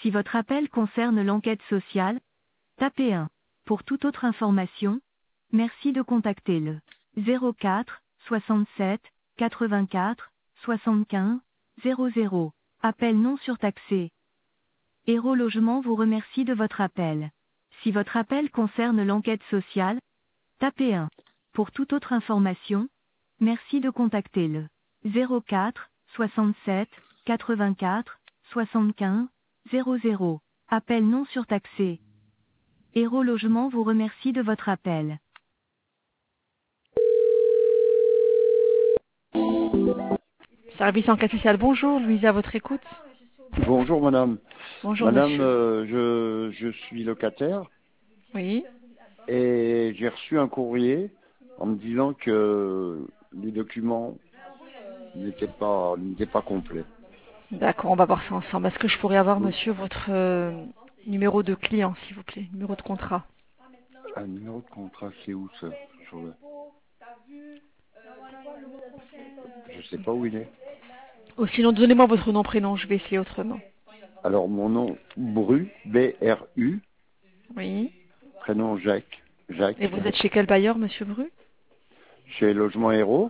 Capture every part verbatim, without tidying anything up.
Si votre appel concerne l'enquête sociale, tapez un. Pour toute autre information, merci de contacter le zéro quatre soixante-sept quatre-vingt-quatre soixante-quinze zéro zéro. Appel non surtaxé. Héros Logement vous remercie de votre appel. Si votre appel concerne l'enquête sociale, tapez un. Pour toute autre information, merci de contacter le zéro quatre soixante-sept quatre-vingt-quatre soixante-quinze zéro zéro. Appel non surtaxé. Héros Logement vous remercie de votre appel. Service enquête sociale, bonjour, Louise à votre écoute. Bonjour madame. Bonjour Madame, monsieur. euh, je, je suis locataire Oui. et j'ai reçu un courrier en me disant que les documents n'étaient pas, n'étaient pas complets. D'accord, on va voir ça ensemble. Est-ce que je pourrais avoir monsieur votre euh, numéro de client s'il vous plaît, numéro de contrat? Un numéro de contrat, c'est où ça? Sur le- Je sais pas où il est. Ou sinon donnez-moi votre nom, prénom, je vais essayer autrement. Alors mon nom, Bru, B R U, Oui. prénom Jacques. Jacques, Et vous êtes chez quel bailleur, monsieur Bru? chez Logement Héros.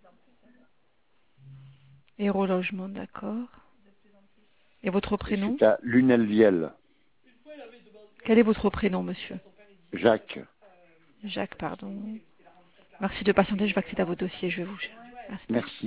Héros Logement, d'accord. Et votre prénom? C'est à Lunel-Viel. Quel est votre prénom, monsieur? Jacques. Jacques, pardon. Merci de patienter, je vais accéder à vos dossiers, je vais vous gérer. Merci. Merci.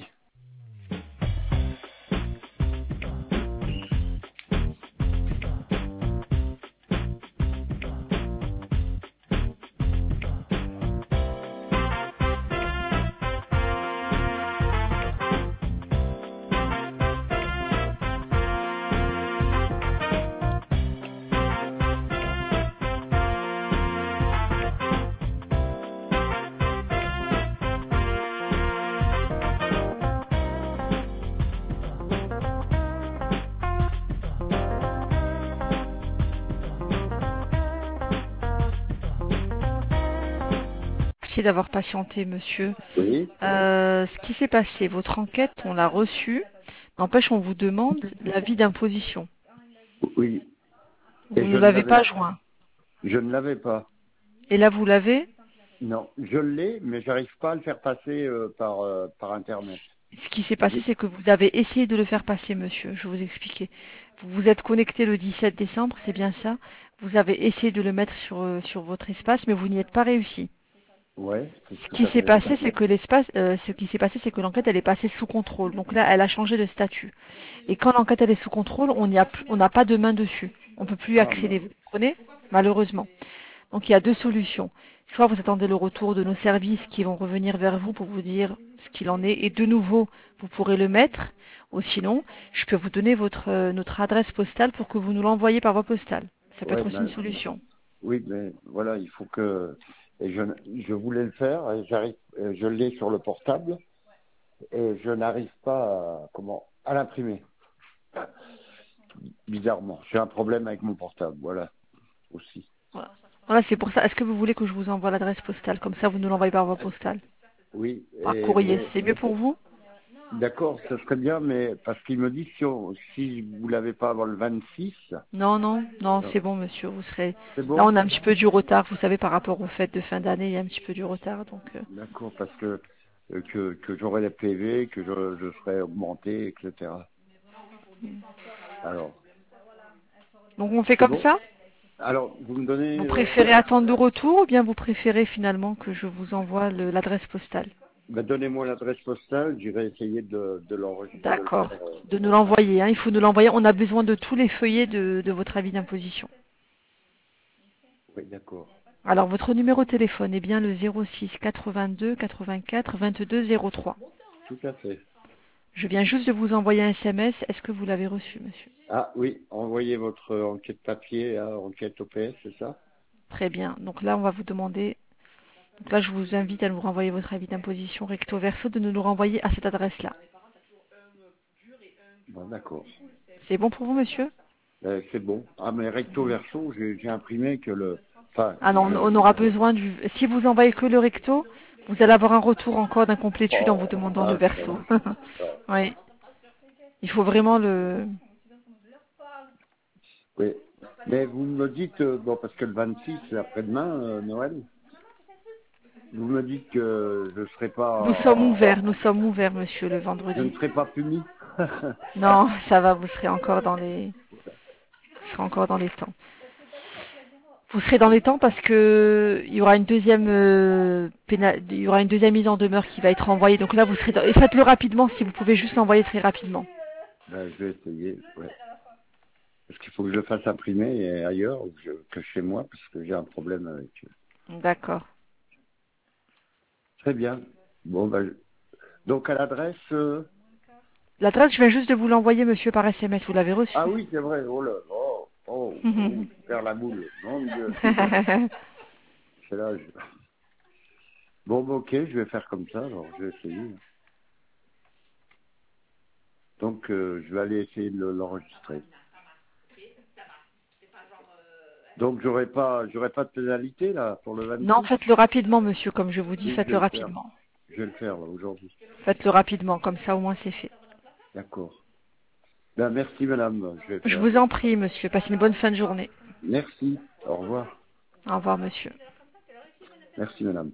Merci d'avoir patienté, monsieur. Oui. Euh, ce qui s'est passé, votre enquête, on l'a reçue. N'empêche, on vous demande l'avis d'imposition. Oui. Vous Et ne je ne l'avez l'avais pas joint. Je ne l'avais pas. Et là, vous l'avez? Non, je l'ai, mais j'arrive pas à le faire passer euh, par euh, par internet. Ce qui s'est passé, c'est que vous avez essayé de le faire passer, monsieur. Je vais vous expliquer. Vous vous êtes connecté le dix-sept décembre, c'est bien ça. Vous avez essayé de le mettre sur, euh, sur votre espace, mais vous n'y êtes pas réussi. Ouais. Ce Tout qui à s'est fait. passé, c'est que l'espace, euh, ce qui s'est passé, c'est que l'enquête, elle est passée sous contrôle. Donc là, elle a changé de statut. Et quand l'enquête, elle est sous contrôle, on n'y a plus- on n'a pas de main dessus. On peut plus y Ah, accéder. bah, Vous comprenez? Malheureusement. Donc il y a deux solutions. Soit vous attendez le retour de nos services qui vont revenir vers vous pour vous dire ce qu'il en est, et de nouveau, vous pourrez le mettre. Ou sinon, je peux vous donner votre euh, notre adresse postale pour que vous nous l'envoyiez par voie postale. Ça peut ouais, être aussi une ben, solution. oui, mais voilà, il faut que et je je voulais le faire, et j'arrive, et je l'ai sur le portable et je n'arrive pas à, comment à l'imprimer. Bizarrement, j'ai un problème avec mon portable, voilà aussi. Voilà, Voilà, c'est pour ça. Est-ce que vous voulez que je vous envoie l'adresse postale? Comme ça, vous nous l'envoyez par voie postale. Oui, Par et courrier. mais C'est mieux pour vous? d'accord, ce serait bien, mais parce qu'il me dit si on, si vous l'avez pas avant le vingt-six, Non, non, non, non, c'est bon, monsieur. Vous serez. c'est Là, bon. on a un petit peu du retard. Vous savez, par rapport aux fêtes de fin d'année, il y a un petit peu du retard. Donc, euh, D'accord, parce que euh, que, que j'aurai les P V, que je, je serai augmenté, et cetera. Alors, donc on fait c'est comme bon. ça? Alors, vous me donnez Vous euh, préférez attendre le retour ou bien vous préférez finalement que je vous envoie le- l'adresse postale? ben, donnez-moi l'adresse postale, j'irai essayer de, de l'enregistrer, de le D'accord. faire. euh, De nous l'envoyer. Hein. Il faut nous l'envoyer. On a besoin de tous les feuillets de, de votre avis d'imposition. Oui, d'accord. Alors votre numéro de téléphone est bien le zéro six quatre-vingt-deux quatre-vingt-quatre vingt-deux zéro trois. Tout à fait. Je viens juste de vous envoyer un S M S. Est-ce que vous l'avez reçu, monsieur? Ah oui, envoyez votre euh, enquête papier à enquête O P S, c'est ça? Très bien. Donc là, on va vous demander. Donc là, je vous invite à nous renvoyer votre avis d'imposition recto verso, de nous le renvoyer à cette adresse-là. Bon, d'accord. C'est bon pour vous, monsieur? Euh, c'est bon. Ah, mais recto verso, j'ai j'ai imprimé que le... Enfin, Ah non, on je... aura besoin du. Si vous envoyez que le recto, vous allez avoir un retour encore d'incomplétude en vous Oh, demandant le ah, ça verso. va. Ah. Oui. Il faut vraiment le. Oui. Mais vous me dites, euh, bon, parce que le vingt-six, c'est après-demain, euh, Noël, vous me dites que je serai Nous sommes pas, ouverts, nous sommes ouverts, monsieur, le je ne vendredi. serai pas puni. Non, ça va, vous serez encore dans les, vous serez encore dans les temps. Vous serez dans les temps parce que il y aura une deuxième euh, péna- il y aura une deuxième mise en demeure qui va être envoyée. Donc là, vous serez dans... et faites-le rapidement si vous pouvez juste l'envoyer très rapidement. Ben, je vais essayer, ouais. Parce qu'il faut que je le fasse imprimer et ailleurs ou que, je- que chez moi, parce que j'ai un problème avec eux. D'accord. Très bien. Bon, ben, je- donc à l'adresse... euh, L'adresse, je viens juste de vous l'envoyer, monsieur, par S M S. Vous l'avez Ah reçu. oui, c'est vrai. Oh là, oh, oh, oh, faire la boule. Mon Dieu. C'est là. je- Bon, ben, ok, je vais faire comme ça. Alors, je vais essayer. Donc, euh, je vais aller essayer de le- l'enregistrer. Donc, j'aurai pas, j'aurai pas de pénalité là pour le Non, vingt-six. faites-le rapidement, monsieur, comme je vous dis, Oui, je faites-le vais le faire. rapidement. Je vais le faire là aujourd'hui. Faites-le rapidement, comme ça au moins c'est fait. D'accord. Ben, merci, madame. Je vais Je faire. vous en prie, monsieur. Passez une bonne fin de journée. Merci. Au revoir. Au revoir, monsieur. Merci, madame.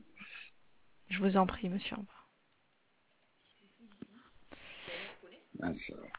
Je vous en prie, monsieur. Au revoir. Ah, ça va.